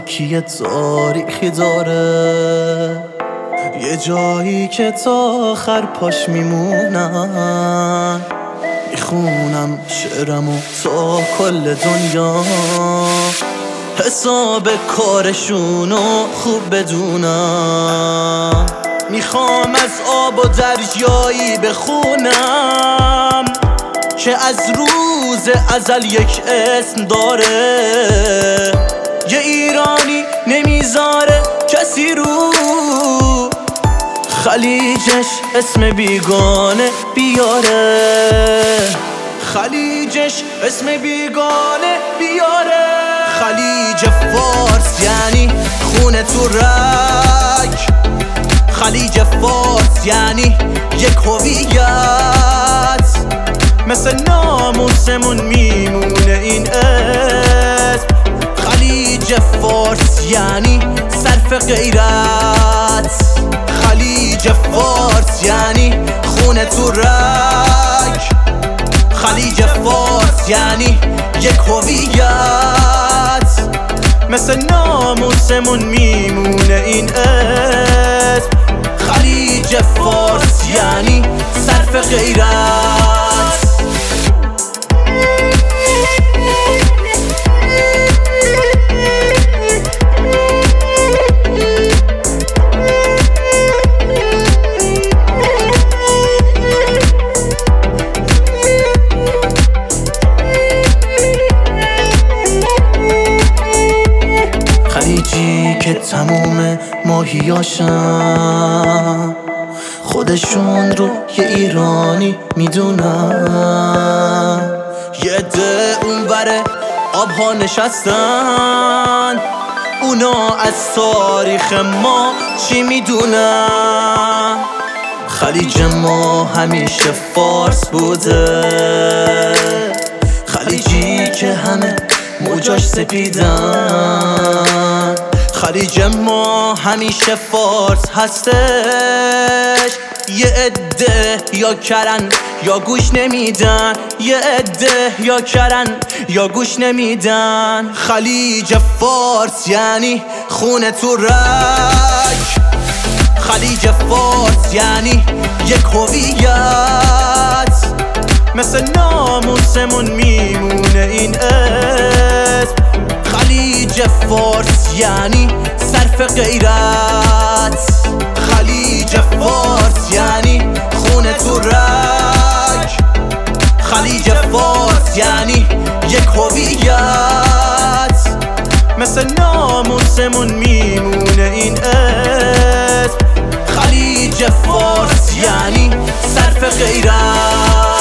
یکی تاریخی داره، یه جایی که تا آخر پاش میمونم. میخونم شعرمو تا کل دنیا، حساب کارشونو خوب بدونم. میخوام از آب و دریایی بخونم که از روز ازل یک اسم داره. یه ایرانی نمیذاره کسی رو خلیجش اسم بیگانه بیاره، خلیجش اسم بیگانه بیاره. خلیج فارس یعنی خونه تو رگ، خلیج فارس یعنی یک هویت، مثل ناموسمون میمونه این اسم. خلیج فارس یعنی صرف غیرت، خلیج فارس یعنی خونه تو رگ، خلیج فارس یعنی یک هویت، مثل ناموسمون میمونه این اسم. خلیج فارس یعنی صرف غیرت. خلیجی که تموم ماهیاشن خودشون رو یه ایرانی میدونن. یه عده اونور آبها نشستن، اونا از تاریخ ما چی میدونن؟ خلیج ما همیشه فارس بوده، خلیجی که همه موجاش سپیدن. خلیج ما همیشه فارس هستش، یه عده یا کرن یا گوش نمیدن، یه عده یا کرن یا گوش نمیدن. خلیج فارس یعنی خونه تو رگ، خلیج فارس یعنی یک هویت، مثل ناموسمون میمونه این اسم. خلیج فارس یعنی صرف غیرت، خلیج فارس یعنی خونه تو رگ، خلیج فارس یعنی یک هویت، مثل ناموسمون میمونه این اسم. خلیج فارس یعنی صرف غیرت.